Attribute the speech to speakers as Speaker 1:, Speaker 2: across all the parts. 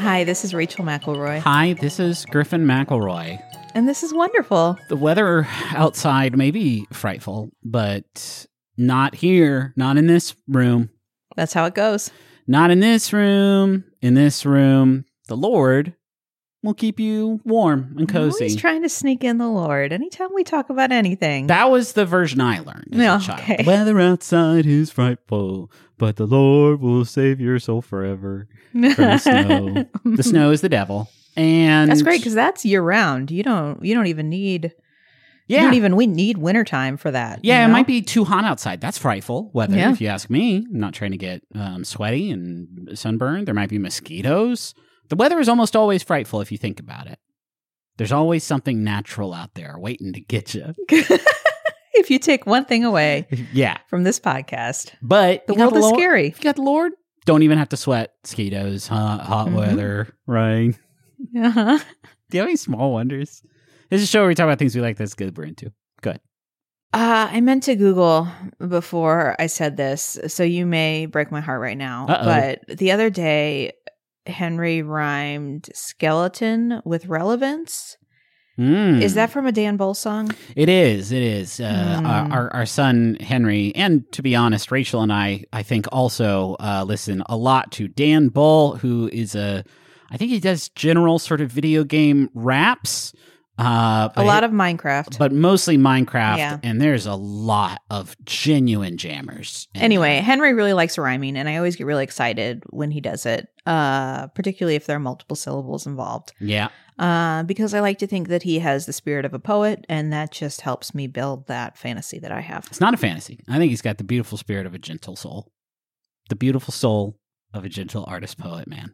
Speaker 1: Hi, this is Rachel McElroy.
Speaker 2: Hi, this is Griffin McElroy.
Speaker 1: And this is wonderful.
Speaker 2: The weather outside may be frightful, but not here, not in this room.
Speaker 1: That's how it goes.
Speaker 2: Not in this room. In this room, the Lord will keep you warm and cozy.
Speaker 1: He's trying to sneak in the Lord anytime we talk about anything.
Speaker 2: That was the version I learned as a child.
Speaker 1: Okay.
Speaker 2: The weather outside is frightful, but the Lord will save your soul forever from the snow. The snow is the devil. And
Speaker 1: that's great because that's year round. You don't even need we need wintertime for that.
Speaker 2: Yeah,
Speaker 1: you know?
Speaker 2: It might be too hot outside. That's frightful weather,
Speaker 1: Yeah.
Speaker 2: if you ask me. I'm not trying to get sweaty and sunburned. There might be mosquitoes. The weather is almost always frightful if you think about it. There's always something natural out there waiting to get you.
Speaker 1: If you take one thing away
Speaker 2: Yeah.
Speaker 1: from this podcast,
Speaker 2: But
Speaker 1: the
Speaker 2: you got
Speaker 1: world is
Speaker 2: Lord-
Speaker 1: scary.
Speaker 2: If you got the Lord, don't even have to sweat. Mosquitoes, hot weather, right?
Speaker 1: Uh-huh.
Speaker 2: Do you have any small wonders? This is a show where we talk about things we like that's good we're into. Good.
Speaker 1: I meant to Google before I said this, so you may break my heart right now.
Speaker 2: Uh-oh.
Speaker 1: But the other day, Henry rhymed skeleton with relevance. Is that from a Dan Bull song?
Speaker 2: It is. It is. Our son, Henry, and to be honest, Rachel and I think also listen a lot to Dan Bull, who is I think he does general sort of video game raps.
Speaker 1: A lot of Minecraft.
Speaker 2: But mostly Minecraft,
Speaker 1: Yeah.
Speaker 2: and there's a lot of genuine jammers.
Speaker 1: Anyway, Henry really likes rhyming, and I always get really excited when he does it, particularly if there are multiple syllables involved.
Speaker 2: Yeah.
Speaker 1: Because I like to think that he has the spirit of a poet, and that just helps me build that fantasy that I have.
Speaker 2: It's not a fantasy. I think he's got the beautiful spirit of a gentle soul. The beautiful soul of a gentle artist poet, man.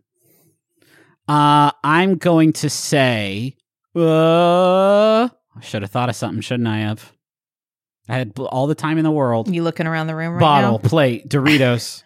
Speaker 2: I'm going to say... I should have thought of something, shouldn't I have? I had all the time in the world.
Speaker 1: You looking around the room right
Speaker 2: Bottle, plate, Doritos.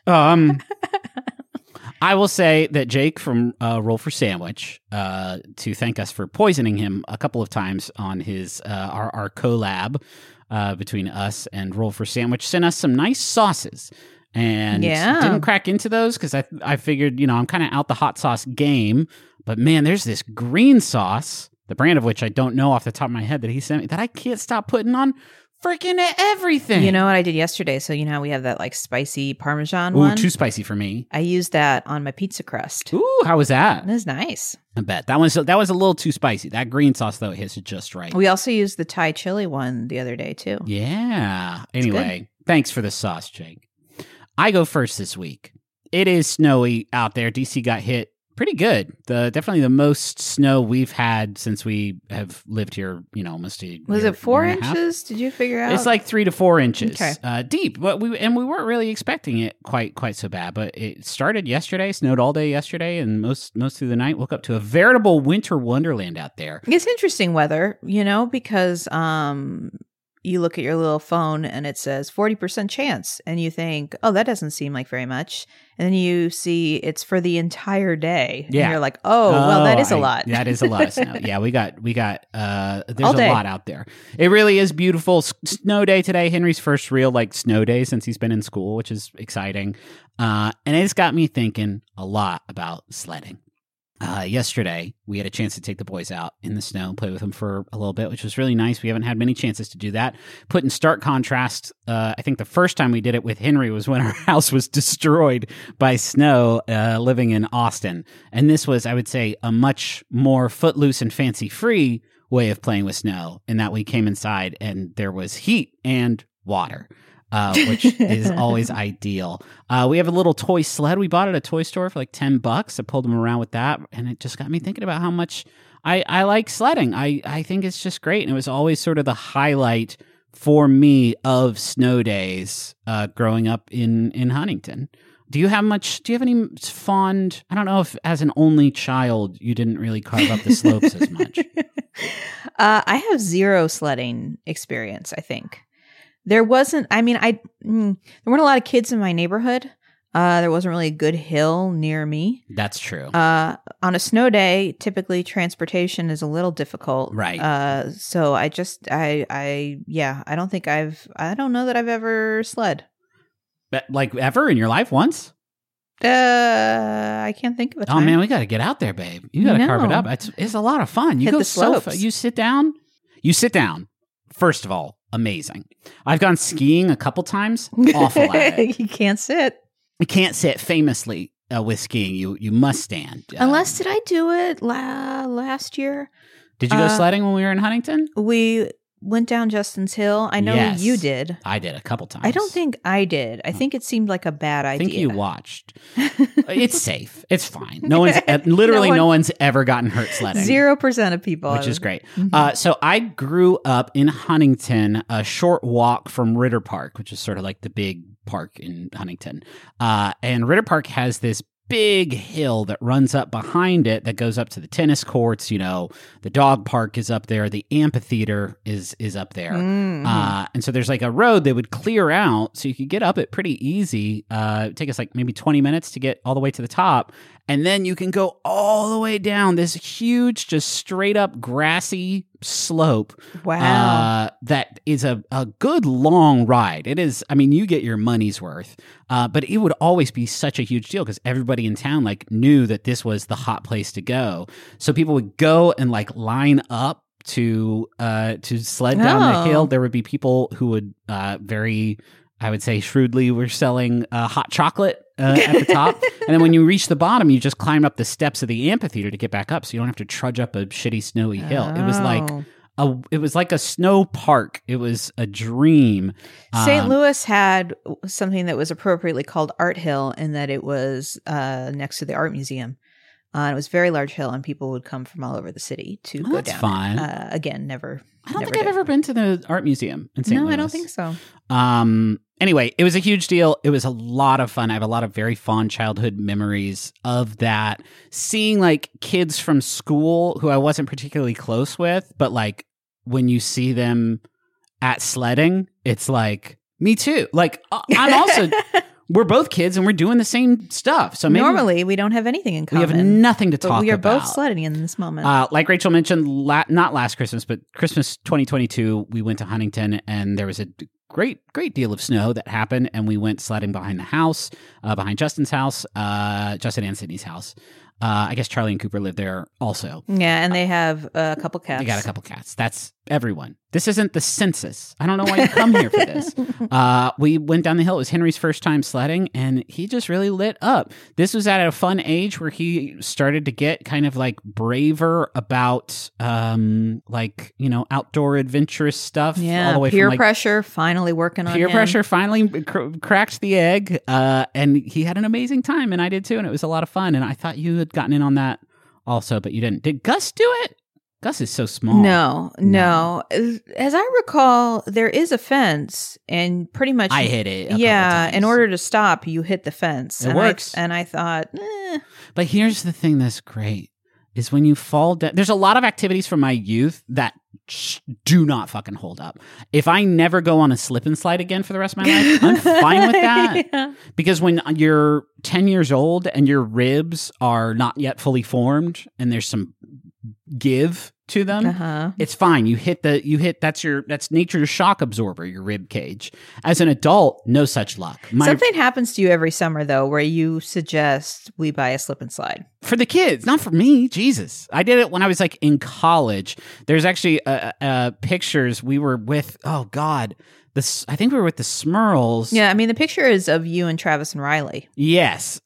Speaker 2: I will say that Jake from Roll for Sandwich, to thank us for poisoning him a couple of times on his our collab between us and Roll for Sandwich, sent us some nice sauces. And didn't crack into those because I figured, I'm kind of out the hot sauce game. But man, there's this green sauce, the brand of which I don't know off the top of my head that he sent me, that I can't stop putting on freaking everything.
Speaker 1: You know what I did yesterday? So you know how we have that like spicy Parmesan
Speaker 2: Ooh,
Speaker 1: one?
Speaker 2: too spicy for me.
Speaker 1: I used that on my pizza crust.
Speaker 2: Ooh, how was that?
Speaker 1: It was nice.
Speaker 2: I bet. That was a little too spicy. That green sauce, though, hits it just right.
Speaker 1: We also used the Thai chili one the other day, too.
Speaker 2: Yeah. Anyway, thanks for the sauce, Jake. I go first this week. It is snowy out there. DC got hit pretty good. Definitely the most snow we've had since we have lived here, almost a
Speaker 1: Was
Speaker 2: year,
Speaker 1: it 4
Speaker 2: year and a half.
Speaker 1: inches? Did you figure out?
Speaker 2: It's like 3 to 4 inches
Speaker 1: Okay.
Speaker 2: deep. But we weren't really expecting it quite so bad. But it started yesterday, snowed all day yesterday, and most through the night. Woke up to a veritable winter wonderland out there.
Speaker 1: It's interesting weather, because you look at your little phone and it says 40% chance, and you think, oh, that doesn't seem like very much. And then you see it's for the entire day.
Speaker 2: Yeah.
Speaker 1: And you're like, oh, well, that is a lot.
Speaker 2: That is a lot of snow. Yeah, we got there's
Speaker 1: All
Speaker 2: a
Speaker 1: day.
Speaker 2: lot out there. It really is beautiful. Snow day today, Henry's first real snow day since he's been in school, which is exciting. And it's got me thinking a lot about sledding. Yesterday, we had a chance to take the boys out in the snow and play with them for a little bit, which was really nice. We haven't had many chances to do that. Put in stark contrast, I think the first time we did it with Henry was when our house was destroyed by snow living in Austin. And this was, I would say, a much more footloose and fancy-free way of playing with snow, in that we came inside and there was heat and water. Which is always ideal. We have a little toy sled we bought at a toy store for like $10. I pulled them around with that, and it just got me thinking about how much I like sledding. I think it's just great, and it was always sort of the highlight for me of snow days growing up in Huntington. Do you have any fond, I don't know if as an only child you didn't really carve up the slopes as much.
Speaker 1: I have zero sledding experience, I think. There wasn't, there weren't a lot of kids in my neighborhood. There wasn't really a good hill near me.
Speaker 2: That's true.
Speaker 1: On a snow day, typically transportation is a little difficult.
Speaker 2: Right.
Speaker 1: So I don't know that I've ever sled.
Speaker 2: Like ever in your life once?
Speaker 1: I can't think of a time.
Speaker 2: Oh man, we got to get out there, babe. You got to carve it up. It's a lot of fun. You
Speaker 1: Hit
Speaker 2: go
Speaker 1: the slopes.
Speaker 2: you sit down. First of all, amazing. I've gone skiing a couple times. Awful at it.
Speaker 1: You can't sit.
Speaker 2: You can't sit. Famously, with skiing, you must stand.
Speaker 1: Unless, did I do it last year?
Speaker 2: Did you go sledding when we were in Huntington?
Speaker 1: We went down Justin's Hill. I know
Speaker 2: Yes.
Speaker 1: you did.
Speaker 2: I did a couple times.
Speaker 1: I don't think I did. I think it seemed like a bad idea.
Speaker 2: I think you watched. It's safe. It's fine. No one's no one's ever gotten hurt sledding.
Speaker 1: 0% of people,
Speaker 2: Which is great. So I grew up in Huntington, a short walk from Ritter Park, which is sort of like the big park in Huntington. And Ritter Park has this big hill that runs up behind it that goes up to the tennis courts. You know, the dog park is up there. The amphitheater is up there. And so there's like a road that would clear out so you could get up it pretty easy. It'd take us like maybe 20 minutes to get all the way to the top. And then you can go all the way down this huge, just straight up grassy slope.
Speaker 1: Wow.
Speaker 2: That is a good long ride. It is, I mean, you get your money's worth. But it would always be such a huge deal because everybody in town like knew that this was the hot place to go. So people would go and like line up to sled down the hill. There would be people who would very, I would say shrewdly, were selling hot chocolate at the top. And then when you reach the bottom, you just climb up the steps of the amphitheater to get back up. So you don't have to trudge up a shitty snowy hill. It was like a snow park. It was a dream.
Speaker 1: St. Louis had something that was appropriately called Art Hill in that it was next to the art museum. It was a very large hill, and people would come from all over the city to go
Speaker 2: that's
Speaker 1: down.
Speaker 2: Fine.
Speaker 1: Again, never.
Speaker 2: I don't think I've ever been to the art museum in St. Louis.
Speaker 1: No, I don't think so.
Speaker 2: Anyway, it was a huge deal. It was a lot of fun. I have a lot of very fond childhood memories of that. Seeing like kids from school who I wasn't particularly close with, but like when you see them at sledding, it's like, me too. Like I'm also... We're both kids and we're doing the same stuff. So maybe
Speaker 1: normally we don't have anything in common.
Speaker 2: We have nothing to talk about.
Speaker 1: We are both sledding in this moment.
Speaker 2: Like Rachel mentioned, not last Christmas, but Christmas 2022, we went to Huntington and there was a great deal of snow that happened. And we went sledding behind the house, behind Justin's house, Justin and Sydney's house. I guess Charlie and Cooper live there also.
Speaker 1: Yeah, and they have a couple cats.
Speaker 2: They got a couple cats. That's everyone. This isn't the census. I don't know why you come here for this. We went down the hill. It was Henry's first time sledding, and he just really lit up. This was at a fun age where he started to get kind of like braver about like, you know, outdoor adventurous stuff.
Speaker 1: Yeah,
Speaker 2: all the way
Speaker 1: peer
Speaker 2: from, like,
Speaker 1: pressure finally working on him.
Speaker 2: Peer pressure finally cracked the egg, and he had an amazing time, and I did too, and it was a lot of fun, and I thought you had gotten in on that also, but you didn't. Did Gus do it? Gus is so small.
Speaker 1: No. As I recall, there is a fence, and pretty much
Speaker 2: I hit it.
Speaker 1: Yeah, in order to stop, you hit the fence.
Speaker 2: It works.
Speaker 1: And I thought,
Speaker 2: But here's the thing that's great is when you fall down. There's a lot of activities from my youth that do not fucking hold up. If I never go on a slip and slide again for the rest of my life, I'm fine with that. Yeah. Because when you're 10 years old and your ribs are not yet fully formed and there's some give to them, it's fine. That's nature's shock absorber, your rib cage. As an adult, no such luck.
Speaker 1: Something happens to you every summer though, where you suggest we buy a slip and slide
Speaker 2: for the kids, not for me. Jesus, I did it when I was like in college. There's actually pictures. We were with I think we were with the Smurls.
Speaker 1: Yeah, I mean the picture is of you and Travis and Riley.
Speaker 2: Yes,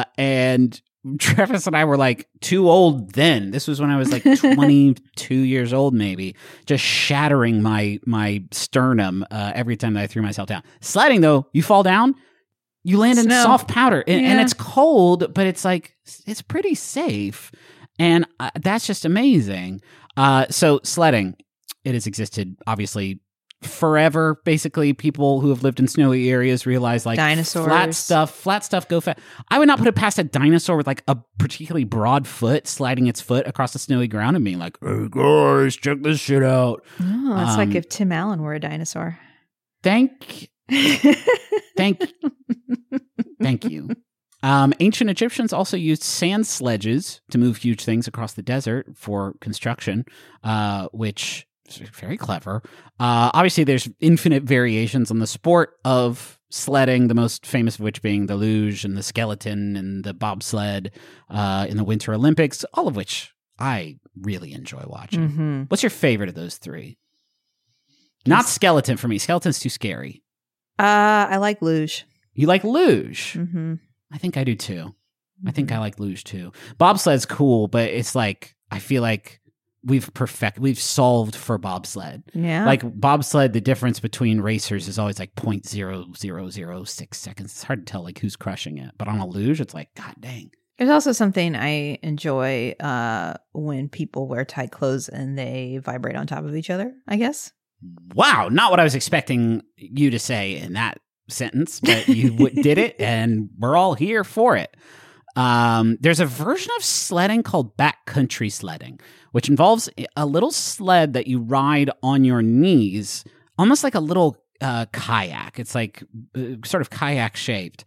Speaker 2: and Travis and I were like too old then. This was when I was like 22 years old, maybe, just shattering my sternum every time that I threw myself down. Sledding, though, you fall down, you land in soft powder, and it's cold, but it's like, it's pretty safe. And that's just amazing. So sledding, it has existed, obviously, forever. Basically, people who have lived in snowy areas realize like
Speaker 1: dinosaurs,
Speaker 2: flat stuff go fast. I would not put it past a dinosaur with like a particularly broad foot sliding its foot across the snowy ground and being like, "Hey guys, check this shit out."
Speaker 1: Oh, it's like if Tim Allen were a dinosaur.
Speaker 2: Thank you. Ancient Egyptians also used sand sledges to move huge things across the desert for construction, which very clever. Obviously, there's infinite variations on the sport of sledding, the most famous of which being the luge and the skeleton and the bobsled in the Winter Olympics, all of which I really enjoy watching.
Speaker 1: Mm-hmm.
Speaker 2: What's your favorite of those three? Not skeleton for me. Skeleton's too scary.
Speaker 1: I like luge.
Speaker 2: You like luge?
Speaker 1: Mm-hmm.
Speaker 2: I think I do too. I think I like luge too. Bobsled's cool, but it's like I feel like we've solved for bobsled.
Speaker 1: Yeah.
Speaker 2: Like bobsled, the difference between racers is always like 0.0006 seconds. It's hard to tell like who's crushing it. But on a luge, it's like, God dang.
Speaker 1: There's also something I enjoy when people wear tight clothes and they vibrate on top of each other, I guess.
Speaker 2: Wow, not what I was expecting you to say in that sentence, but you did it, and we're all here for it. There's a version of sledding called backcountry sledding, which involves a little sled that you ride on your knees, almost like a little kayak. It's like sort of kayak shaped,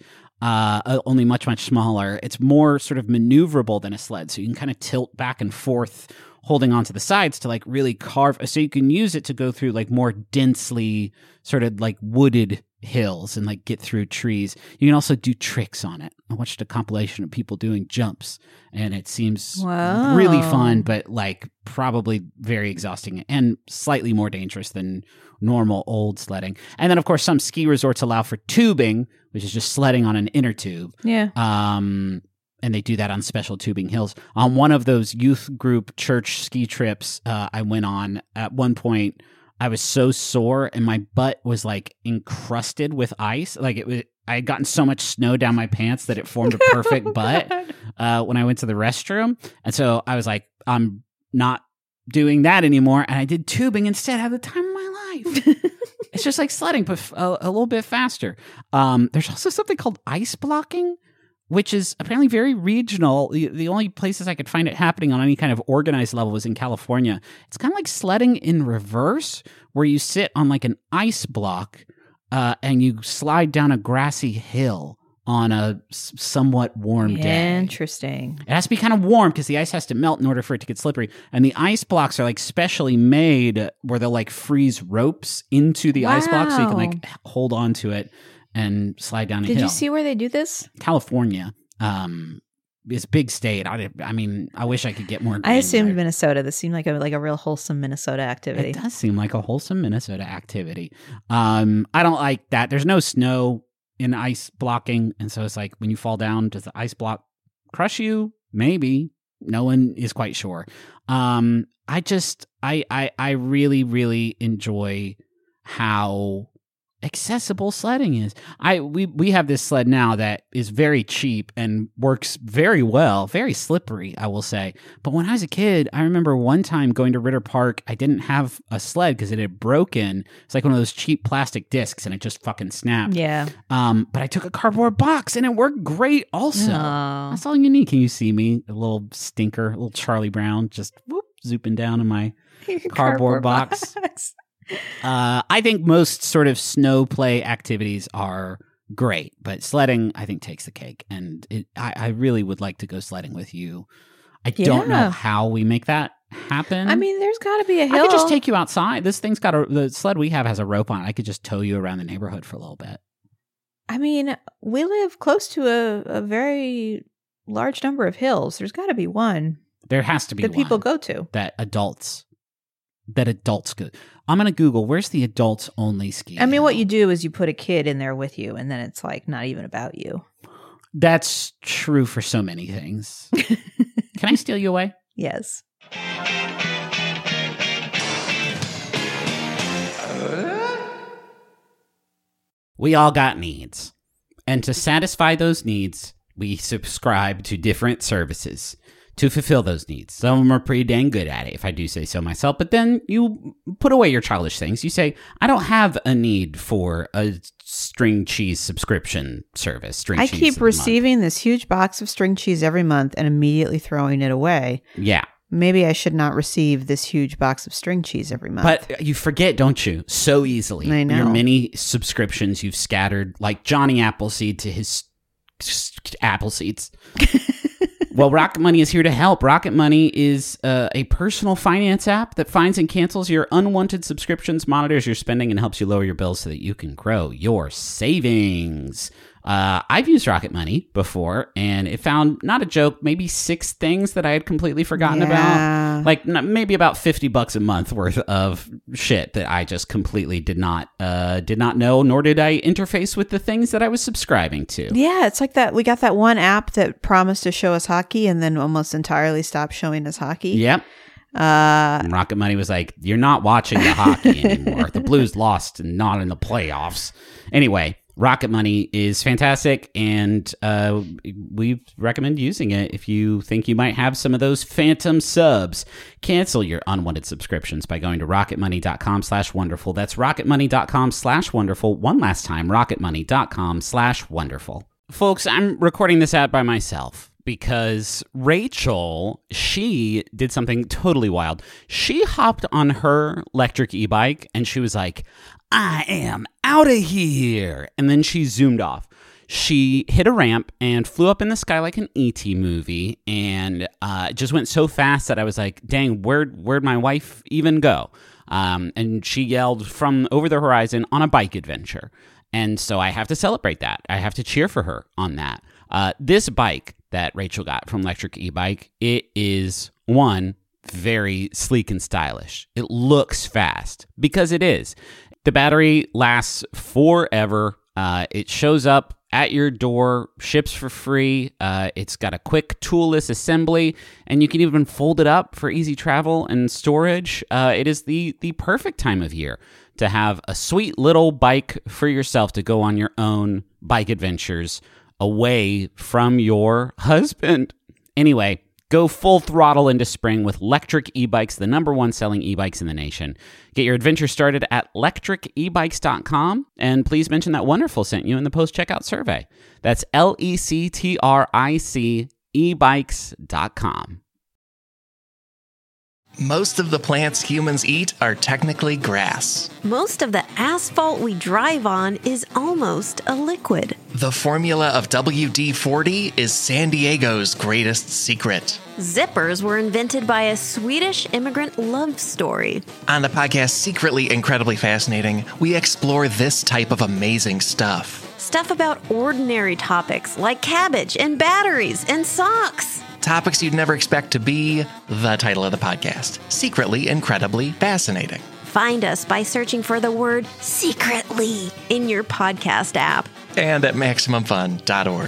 Speaker 2: only much, much smaller. It's more sort of maneuverable than a sled, so you can kind of tilt back and forth, holding onto the sides to like really carve. So you can use it to go through like more densely sort of like wooded hills and like get through trees. You can also do tricks on it. I watched a compilation of people doing jumps, and it seems really fun, but like probably very exhausting and slightly more dangerous than normal old sledding. And then of course some ski resorts allow for tubing, which is just sledding on an inner tube.
Speaker 1: Yeah.
Speaker 2: And they do that on special tubing hills. On one of those youth group church ski trips I went on, at one point, I was so sore and my butt was like encrusted with ice. Like I had gotten so much snow down my pants that it formed a perfect butt when I went to the restroom. And so I was like, I'm not doing that anymore. And I did tubing instead. I had the time of my life. It's just like sledding, but a little bit faster. There's also something called ice blocking, which is apparently very regional. The only places I could find it happening on any kind of organized level was in California. It's kind of like sledding in reverse, where you sit on like an ice block and you slide down a grassy hill on a somewhat warm day.
Speaker 1: Interesting.
Speaker 2: It has to be kind of warm because the ice has to melt in order for it to get slippery. And the ice blocks are like specially made where they'll like freeze ropes into the ice block so you can like hold on to it and slide down a hill.
Speaker 1: Did you see where they do this?
Speaker 2: California is a big state. I mean, I wish I could get more.
Speaker 1: I assumed Minnesota. This seemed like a real wholesome Minnesota activity.
Speaker 2: It does seem like a wholesome Minnesota activity. I don't like that. There's no snow in ice blocking, and so it's like when you fall down, does the ice block crush you? Maybe. No one is quite sure. I really, really enjoy how accessible sledding is. We have this sled now that is very cheap and works very well, very slippery, I will say. But when I was a kid, I remember one time going to Ritter Park. I didn't have a sled because it had broken. It's like one of those cheap plastic discs, and it just fucking snapped.
Speaker 1: Yeah.
Speaker 2: But I took a cardboard box, and it worked great also.
Speaker 1: Oh.
Speaker 2: That's all you need. Can you see me? A little stinker, a little Charlie Brown, just zooping down in my cardboard box. I think most sort of snow play activities are great, but sledding, I think, takes the cake. And I really would like to go sledding with you. I don't know how we make that happen.
Speaker 1: I mean, there's got to be a hill.
Speaker 2: I could just take you outside. This thing's got the sled we have has a rope on it. I could just tow you around the neighborhood for a little bit.
Speaker 1: I mean, we live close to a very large number of hills. There's got to be one.
Speaker 2: There has to be
Speaker 1: that
Speaker 2: one
Speaker 1: people go to.
Speaker 2: That adults go. I'm going to Google, where's the adults only ski?
Speaker 1: I mean, what you do is you put a kid in there with you, and then it's like not even about you.
Speaker 2: That's true for so many things. Can I steal you away?
Speaker 1: Yes.
Speaker 2: We all got needs. And to satisfy those needs, we subscribe to different services to fulfill those needs. Some of them are pretty dang good at it, if I do say so myself. But then you put away your childish things. You say, I don't have a need for a string cheese subscription service.
Speaker 1: I keep receiving this huge box of string cheese every month and immediately throwing it away.
Speaker 2: Yeah.
Speaker 1: Maybe I should not receive this huge box of string cheese every month.
Speaker 2: But you forget, don't you? So easily.
Speaker 1: I know.
Speaker 2: Your many subscriptions you've scattered, like Johnny Appleseed to his Appleseeds. Well, Rocket Money is here to help. Rocket Money is a personal finance app that finds and cancels your unwanted subscriptions, monitors your spending, and helps you lower your bills so that you can grow your savings. I've used Rocket Money before, and it found, not a joke, maybe 6 things that I had completely forgotten about. Like maybe about $50 a month worth of shit that I just completely did not know, nor did I interface with the things that I was subscribing to.
Speaker 1: Yeah, it's like that. We got that one app that promised to show us hockey and then almost entirely stopped showing us hockey.
Speaker 2: Yep. And Rocket Money was like, you're not watching the hockey anymore. The Blues lost and not in the playoffs. Anyway, Rocket Money is fantastic, and we recommend using it if you think you might have some of those phantom subs. Cancel your unwanted subscriptions by going to rocketmoney.com/wonderful. That's rocketmoney.com/wonderful. One last time, rocketmoney.com/wonderful. Folks, I'm recording this ad by myself because Rachel, she did something totally wild. She hopped on her electric e-bike, and she was like, I am out of here. And then she zoomed off. She hit a ramp and flew up in the sky like an E.T. movie, and it just went so fast that I was like, dang, where'd my wife even go? And she yelled from over the horizon on a bike adventure. And so I have to celebrate that. I have to cheer for her on that. This bike that Rachel got from Electric E-Bike, it is, one, very sleek and stylish. It looks fast because it is. The battery lasts forever. It shows up at your door, ships for free. It's got a quick toolless assembly, and you can even fold it up for easy travel and storage. It is the perfect time of year to have a sweet little bike for yourself to go on your own bike adventures away from your husband. Anyway, go full throttle into spring with Electric E-Bikes, the #1 selling e-bikes in the nation. Get your adventure started at lectricebikes.com, and please mention that Wonderful sent you in the post-checkout survey. That's LECTRIC ebikes.com.
Speaker 3: Most of the plants humans eat are technically grass.
Speaker 4: Most of the asphalt we drive on is almost a liquid.
Speaker 3: The formula of WD-40 is San Diego's greatest secret.
Speaker 4: Zippers were invented by a Swedish immigrant love story.
Speaker 3: On the podcast Secretly Incredibly Fascinating, we explore this type of amazing stuff.
Speaker 4: Stuff about ordinary topics like cabbage and batteries and socks.
Speaker 3: Topics you'd never expect to be the title of the podcast. Secretly Incredibly Fascinating.
Speaker 4: Find us by searching for the word secretly in your podcast app.
Speaker 3: And at MaximumFun.org.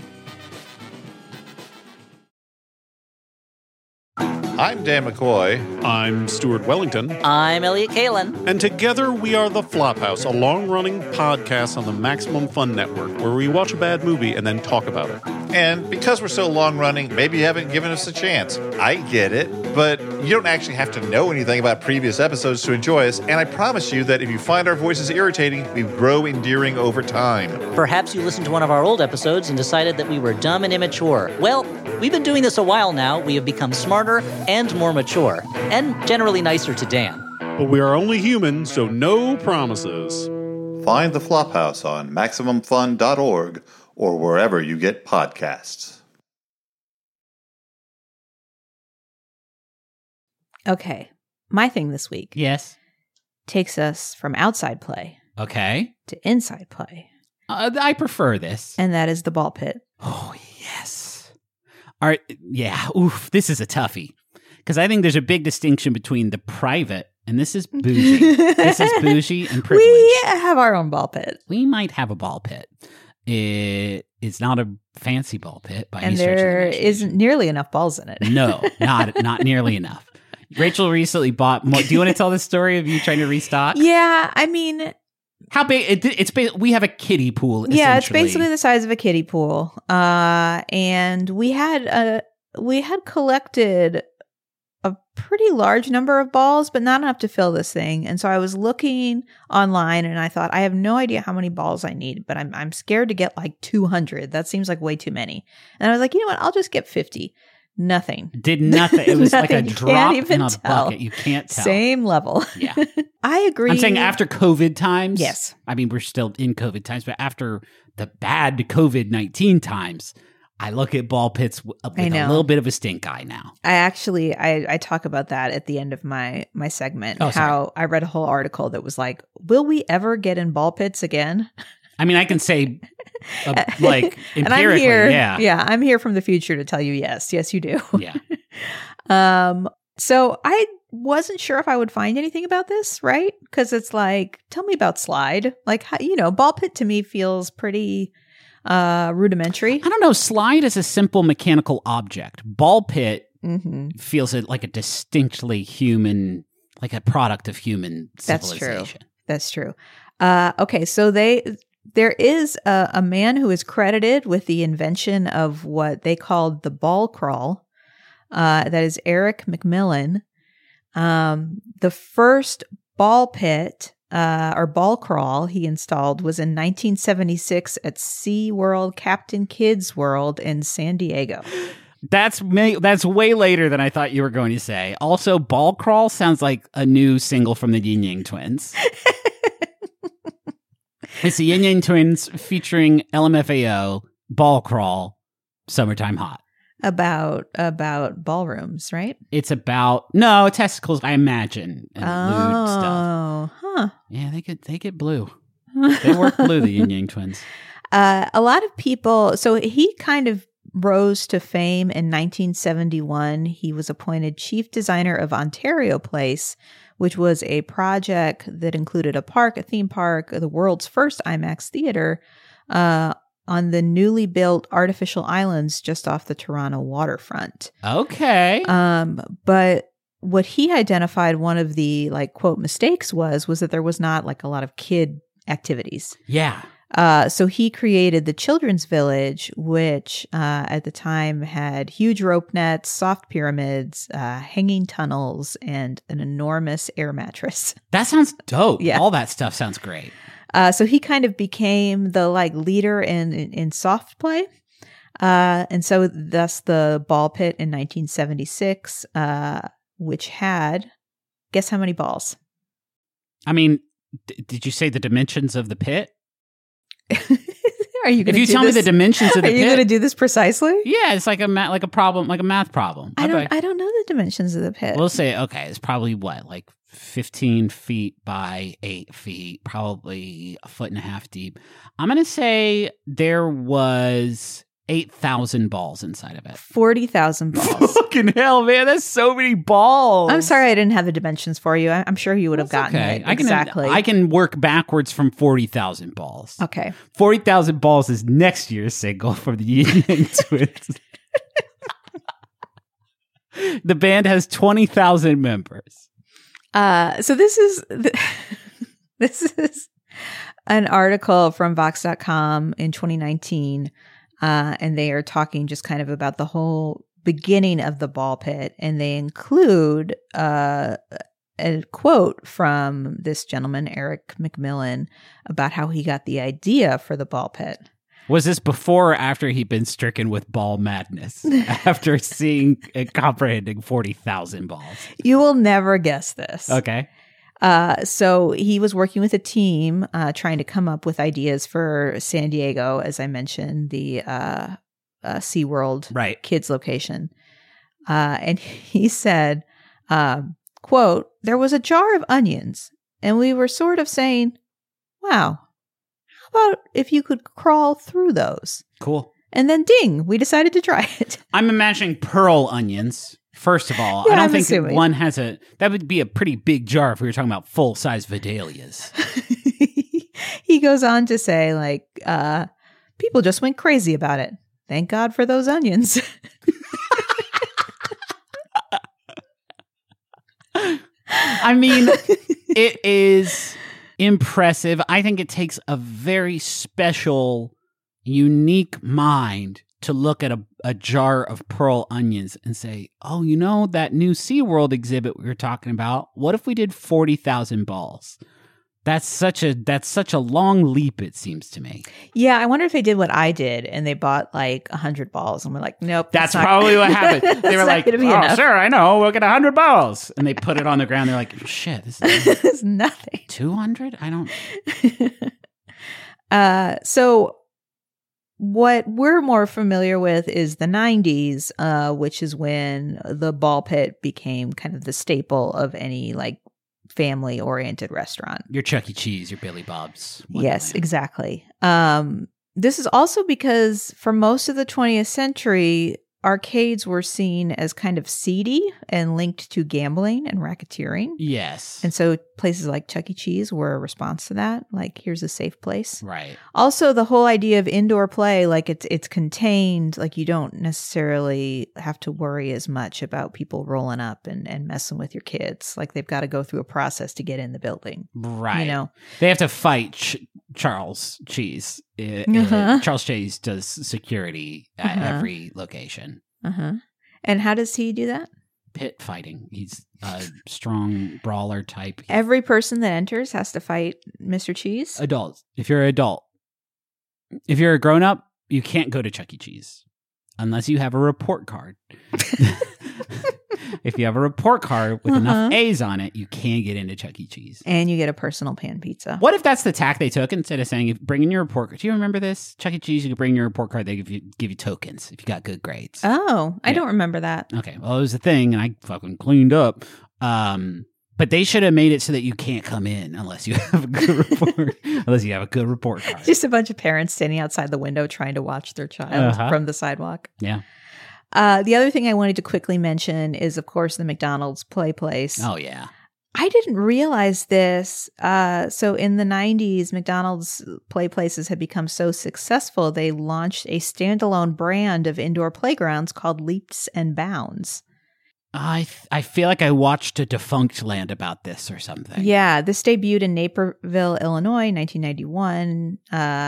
Speaker 5: I'm Dan McCoy.
Speaker 6: I'm Stuart Wellington.
Speaker 7: I'm Elliot Kalin.
Speaker 6: And together we are The Flophouse, a long-running podcast on the Maximum Fun Network, where we watch a bad movie and then talk about it.
Speaker 5: And because we're so long-running, maybe you haven't given us a chance. I get it, but you don't actually have to know anything about previous episodes to enjoy us, and I promise you that if you find our voices irritating, we grow endearing over time.
Speaker 7: Perhaps you listened to one of our old episodes and decided that we were dumb and immature. Well, we've been doing this a while now. We have become smarter and more mature, and generally nicer to Dan.
Speaker 6: But we are only human, so no promises.
Speaker 5: Find The Flophouse on MaximumFun.org or wherever you get podcasts.
Speaker 1: Okay, my thing this week
Speaker 2: Yes.
Speaker 1: takes us from outside play
Speaker 2: Okay.
Speaker 1: to inside play,
Speaker 2: I prefer this.
Speaker 1: and that is the ball pit.
Speaker 2: Oh, yes. All right. Yeah. Oof. This is a toughie. Because I think there's a big distinction between the private, and this is bougie. This is bougie and privileged.
Speaker 1: We have our own ball pit.
Speaker 2: We might have a ball pit. It's not a fancy ball pit by any
Speaker 1: And
Speaker 2: stretch of the
Speaker 1: there
Speaker 2: imagination.
Speaker 1: isn't nearly enough balls in it.
Speaker 2: No, not nearly enough. Rachel recently bought more. Do you want to tell the story of you trying to restock?
Speaker 1: Yeah, I mean,
Speaker 2: How big? We have a kiddie pool.
Speaker 1: yeah, it's
Speaker 2: essentially.
Speaker 1: basically the size of a kiddie pool. And we had collected a pretty large number of balls, but not enough to fill this thing. And so I was looking online, and I thought, I have no idea how many balls I need, but I'm scared to get like 200. That seems like way too many. And I was like, you know what? I'll just get 50. Nothing.
Speaker 2: Did nothing. It was like a
Speaker 1: Nothing. You
Speaker 2: drop
Speaker 1: can't even
Speaker 2: in a
Speaker 1: tell.
Speaker 2: bucket. You can't tell.
Speaker 1: Same level.
Speaker 2: Yeah.
Speaker 1: I agree.
Speaker 2: I'm saying after COVID times.
Speaker 1: Yes.
Speaker 2: I mean, we're still in COVID times, but after the bad COVID-19 times, I look at ball pits with
Speaker 1: I
Speaker 2: a
Speaker 1: know.
Speaker 2: little bit of a stink eye now.
Speaker 1: I talk about that at the end of my segment.
Speaker 2: Oh, sorry.
Speaker 1: How I read a whole article that was like, will we ever get in ball pits again?
Speaker 2: I mean, I can say, like, empirically,
Speaker 1: And I'm here,
Speaker 2: yeah.
Speaker 1: I'm here from the future to tell you yes. Yes, you do.
Speaker 2: Yeah.
Speaker 1: So I wasn't sure if I would find anything about this, right? Because it's like, tell me about slide. Like, how, ball pit to me feels pretty rudimentary.
Speaker 2: I don't know. Slide is a simple mechanical object. Ball pit
Speaker 1: Mm-hmm.
Speaker 2: feels like a distinctly human, like a product of human
Speaker 1: That's true.
Speaker 2: civilization.
Speaker 1: That's true. Okay, so there is a man who is credited with the invention of what they called the ball crawl. That is Eric McMillan. The first ball pit or ball crawl he installed was in 1976 at SeaWorld Captain Kidd's World in San Diego.
Speaker 2: That's way later than I thought you were going to say. Also, Ball Crawl sounds like a new single from the Yin Yang Twins. It's the Yin Yang Twins featuring LMFAO, Ball Crawl, Summertime Hot.
Speaker 1: About ballrooms, right?
Speaker 2: It's about testicles, I imagine, and lewd stuff.
Speaker 1: Huh.
Speaker 2: Yeah, they get blue. They work blue, the Yin Yang Twins.
Speaker 1: A lot of people. So he kind of rose to fame in 1971. He was appointed chief designer of Ontario Place, which was a project that included a theme park, the world's first IMAX theater, on the newly built artificial islands just off the Toronto waterfront.
Speaker 2: Okay.
Speaker 1: But what he identified one of the quote mistakes was that there was not a lot of kid activities.
Speaker 2: Yeah.
Speaker 1: So he created the Children's Village, which at the time had huge rope nets, soft pyramids, hanging tunnels, and an enormous air mattress.
Speaker 2: That sounds dope.
Speaker 1: Yeah.
Speaker 2: All that stuff sounds great.
Speaker 1: So he kind of became the leader in soft play. And so thus the ball pit in 1976, which had, guess how many balls?
Speaker 2: I mean, did you say the dimensions of the pit?
Speaker 1: Are you going to
Speaker 2: If you tell me the dimensions of the
Speaker 1: Are you
Speaker 2: pit,
Speaker 1: going to do this precisely?
Speaker 2: yeah, it's like a math problem.
Speaker 1: I don't know the dimensions of the pit.
Speaker 2: We'll say, okay, it's probably what, 15 feet by 8 feet, probably 1.5 feet deep. I'm going to say there was 8,000 balls inside of it.
Speaker 1: 40,000 balls.
Speaker 2: Fucking hell, man, that's so many balls.
Speaker 1: I'm sorry I didn't have the dimensions for you. I'm sure you would have gotten it. Exactly.
Speaker 2: I can work backwards from 40,000 balls.
Speaker 1: Okay.
Speaker 2: 40,000 balls is next year's single from the Yin Yang Twins. The band has 20,000 members.
Speaker 1: So this is this is an article from Vox.com in 2019, and they are talking just kind of about the whole beginning of the ball pit, and they include a quote from this gentleman, Eric McMillan, about how he got the idea for the ball pit.
Speaker 2: Was this before or after he'd been stricken with ball madness after seeing and comprehending 40,000 balls?
Speaker 1: You will never guess this.
Speaker 2: Okay.
Speaker 1: So he was working with a team trying to come up with ideas for San Diego, as I mentioned, the SeaWorld Kids location. And he said, quote, "There was a jar of onions, and we were sort of saying, wow, how about if you could crawl through those?"
Speaker 2: Cool.
Speaker 1: And then ding, we decided to try it.
Speaker 2: I'm imagining pearl onions. First of all,
Speaker 1: Yeah,
Speaker 2: I don't
Speaker 1: I'm
Speaker 2: think
Speaker 1: assuming.
Speaker 2: one has that would be a pretty big jar if we were talking about full-size Vidalias.
Speaker 1: He goes on to say, people just went crazy about it. Thank God for those onions.
Speaker 2: I mean, it is impressive. I think it takes a very special, unique mind to look at a jar of pearl onions and say, oh, that new SeaWorld exhibit we were talking about, what if we did 40,000 balls? That's such a long leap, it seems to me.
Speaker 1: Yeah, I wonder if they did what I did and they bought 100 balls and we're like, nope.
Speaker 2: That's probably what happened. They were like, oh,
Speaker 1: enough.
Speaker 2: sure, I know, we'll get 100 balls. And they put it on the ground. They're like, shit, this is
Speaker 1: It's nothing.
Speaker 2: 200? I don't.
Speaker 1: So What we're more familiar with is the 90s, which is when the ball pit became kind of the staple of any like family-oriented restaurant.
Speaker 2: Your Chuck E. Cheese, your Billy Bob's.
Speaker 1: Yes, exactly. This is also because for most of the 20th century, arcades were seen as kind of seedy and linked to gambling and racketeering.
Speaker 2: Yes.
Speaker 1: And so places like Chuck E. Cheese were a response to that. Like, here's a safe place.
Speaker 2: Right.
Speaker 1: Also, the whole idea of indoor play, like it's contained, like you don't necessarily have to worry as much about people rolling up and messing with your kids. Like they've got to go through a process to get in the building.
Speaker 2: Right.
Speaker 1: You know?
Speaker 2: They have to fight Charles Cheese. Charles Cheese does security at every location.
Speaker 1: And how does he do that?
Speaker 2: Pit fighting. He's a strong brawler type.
Speaker 1: Every person that enters has to fight Mr. Cheese?
Speaker 2: Adults. If you're an adult. If you're a grown-up, you can't go to Chuck E. Cheese unless you have a report card. If you have a report card with enough A's on it, you can get into Chuck E. Cheese.
Speaker 1: And you get a personal pan pizza.
Speaker 2: What if that's the tack they took instead of saying, bring in your report card? Do you remember this? Chuck E. Cheese, you could bring your report card. They give you tokens if you got good grades.
Speaker 1: Oh, I don't remember that.
Speaker 2: Okay. Well, it was a thing, and I fucking cleaned up. But they should have made it so that you can't come in unless you have a good report. Unless you have a good report card.
Speaker 1: Just a bunch of parents standing outside the window trying to watch their child from the sidewalk.
Speaker 2: Yeah.
Speaker 1: The other thing I wanted to quickly mention is, of course, the McDonald's Play Place.
Speaker 2: Oh, yeah.
Speaker 1: I didn't realize this. So in the 90s, McDonald's Play Places had become so successful, they launched a standalone brand of indoor playgrounds called Leaps and Bounds.
Speaker 2: I feel like I watched a Defunct Land about this or something.
Speaker 1: Yeah, this debuted in Naperville, Illinois, 1991.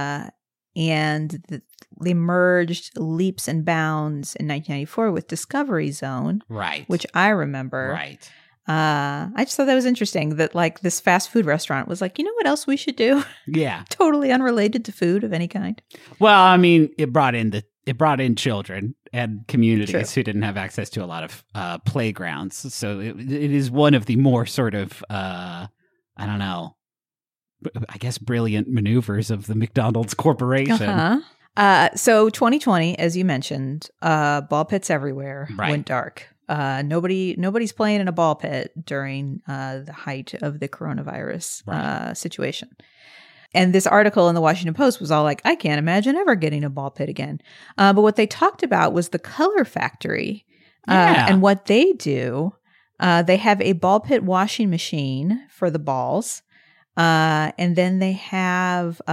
Speaker 1: And they merged Leaps and Bounds in 1994 with Discovery Zone.
Speaker 2: Right.
Speaker 1: Which I remember.
Speaker 2: Right.
Speaker 1: I just thought that was interesting that like this fast food restaurant was like, you know what else we should do?
Speaker 2: Yeah.
Speaker 1: Totally unrelated to food of any kind.
Speaker 2: Well, I mean, it brought in children and communities who didn't have access to a lot of playgrounds. So it is one of the more sort of, I don't know, I guess brilliant maneuvers of the McDonald's Corporation.
Speaker 1: So 2020, as you mentioned, ball pits everywhere went dark. Nobody's playing in a ball pit during the height of the coronavirus situation. And this article in the Washington Post was all like, I can't imagine ever getting a ball pit again. But what they talked about was the Color Factory and what they do. They have a ball pit washing machine for the balls. And then they have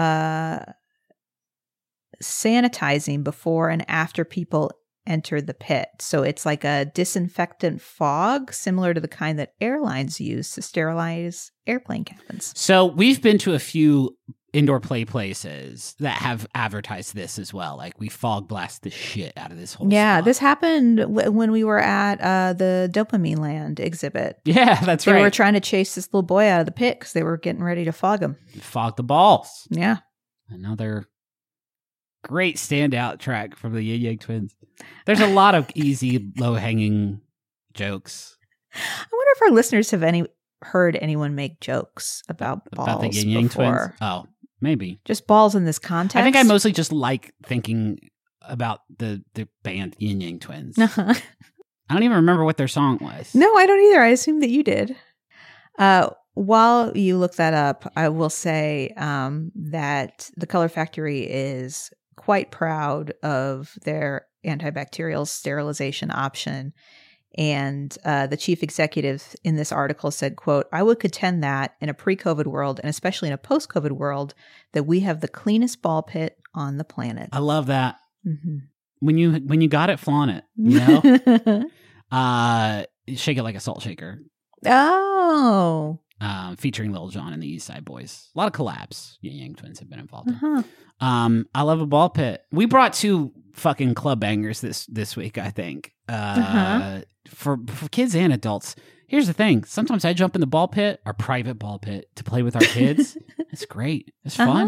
Speaker 1: sanitizing before and after people enter the pit. So it's like a disinfectant fog, similar to the kind that airlines use to sterilize airplane cabins.
Speaker 2: So we've been to a few indoor play places that have advertised this as well. Like we fog blast the shit out of this whole spot.
Speaker 1: This happened when we were at the Dopamine Land exhibit.
Speaker 2: Yeah, that's right.
Speaker 1: They were trying to chase this little boy out of the pit because they were getting ready to fog him.
Speaker 2: Fog the balls.
Speaker 1: Yeah.
Speaker 2: Another great standout track from the Yin Yang Twins. There's a lot of easy, low-hanging jokes.
Speaker 1: I wonder if our listeners have heard anyone make jokes about balls
Speaker 2: about the Yin Yang
Speaker 1: before.
Speaker 2: Twins. Oh, maybe
Speaker 1: just balls in this context.
Speaker 2: I think I mostly just like thinking about the band Yin Yang Twins. I don't even remember what their song was.
Speaker 1: No, I don't either. I assumed that you did. While you look that up, I will say that the Color Factory is quite proud of their antibacterial sterilization option. And the chief executive in this article said, quote, I would contend that in a pre-COVID world, and especially in a post-COVID world, that we have the cleanest ball pit on the planet.
Speaker 2: I love that.
Speaker 1: Mm-hmm.
Speaker 2: When you got it, flaunt it, you know? Shake it like a salt shaker.
Speaker 1: Oh.
Speaker 2: Featuring Lil Jon and the East Side Boys. A lot of collabs Yin Yang Twins have been involved in. I love a ball pit. We brought 2 fucking club bangers this week, I think. For kids and adults. Here's the thing. Sometimes I jump in the ball pit, our private ball pit, to play with our kids. It's great. It's fun.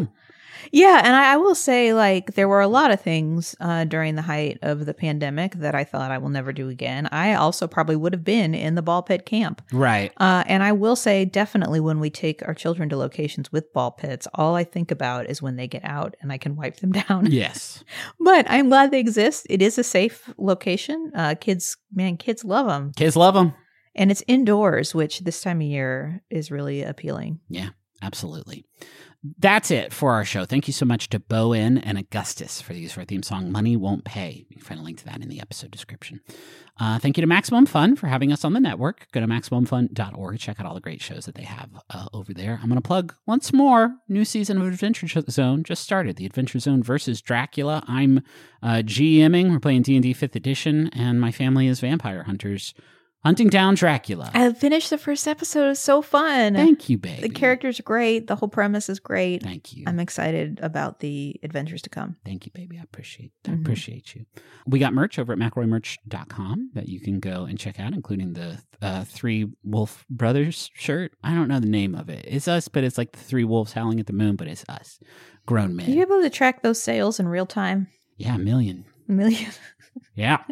Speaker 1: Yeah, and I will say, like, there were a lot of things during the height of the pandemic that I thought I will never do again. I also probably would have been in the ball pit camp.
Speaker 2: Right.
Speaker 1: And I will say, definitely when we take our children to locations with ball pits, all I think about is when they get out and I can wipe them down.
Speaker 2: Yes.
Speaker 1: But I'm glad they exist. It is a safe location. Kids love them.
Speaker 2: Kids love them.
Speaker 1: And it's indoors, which this time of year is really appealing.
Speaker 2: Yeah, absolutely. That's it for our show. Thank you so much to Bowen and Augustus for the use of our theme song, Money Won't Pay. You can find a link to that in the episode description. Thank you to Maximum Fun for having us on the network. Go to MaximumFun.org. Check out all the great shows that they have over there. I'm going to plug once more, new season of Adventure Zone just started. The Adventure Zone versus Dracula. I'm GMing. We're playing D&D 5th edition, and my family is vampire hunters. Hunting down Dracula.
Speaker 1: I finished the first episode. It was so fun.
Speaker 2: Thank you, baby.
Speaker 1: The characters are great. The whole premise is great.
Speaker 2: Thank you.
Speaker 1: I'm excited about the adventures to come.
Speaker 2: Thank you, baby. I appreciate you. We got merch over at McElroyMerch.com that you can go and check out, including the Three Wolf Brothers shirt. I don't know the name of it. It's us, but it's like the Three Wolves howling at the moon, but it's us. Grown men.
Speaker 1: Are you able to track those sales in real time?
Speaker 2: Yeah, 1 million.
Speaker 1: 1 million?
Speaker 2: Yeah.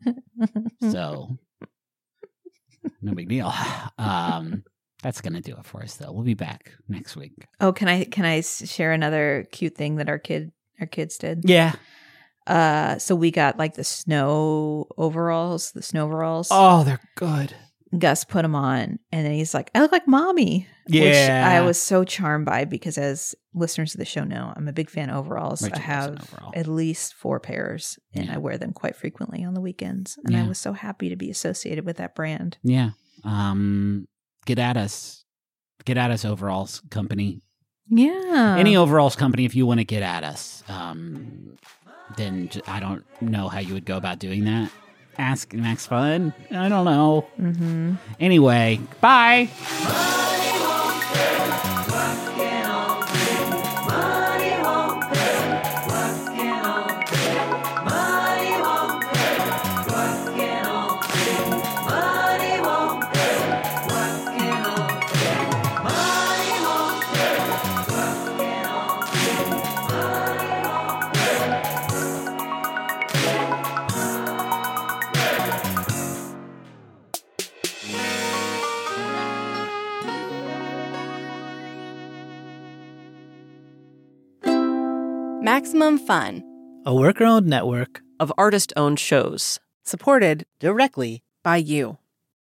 Speaker 2: So... no big deal. That's going to do it for us, though. We'll be back next week.
Speaker 1: Oh, can I share another cute thing that our kids did?
Speaker 2: Yeah.
Speaker 1: So we got like the snow overalls.
Speaker 2: Oh, they're good.
Speaker 1: Gus put them on, and then he's like, "I look like mommy."
Speaker 2: Yeah.
Speaker 1: Which I was so charmed by because, as listeners of the show know, I'm a big fan of overalls.
Speaker 2: Rachel
Speaker 1: I have at least 4 pairs, and I wear them quite frequently on the weekends. And I was so happy to be associated with that brand.
Speaker 2: Yeah. Get at us. Get at us, overalls company.
Speaker 1: Yeah.
Speaker 2: Any overalls company, if you want to get at us, then I don't know how you would go about doing that. Ask Max Fun. I don't know.
Speaker 1: Mm-hmm.
Speaker 2: Anyway, bye.
Speaker 8: Maximum Fun,
Speaker 9: a worker-owned network
Speaker 10: of artist-owned shows.
Speaker 8: supported
Speaker 10: Directly
Speaker 8: by you.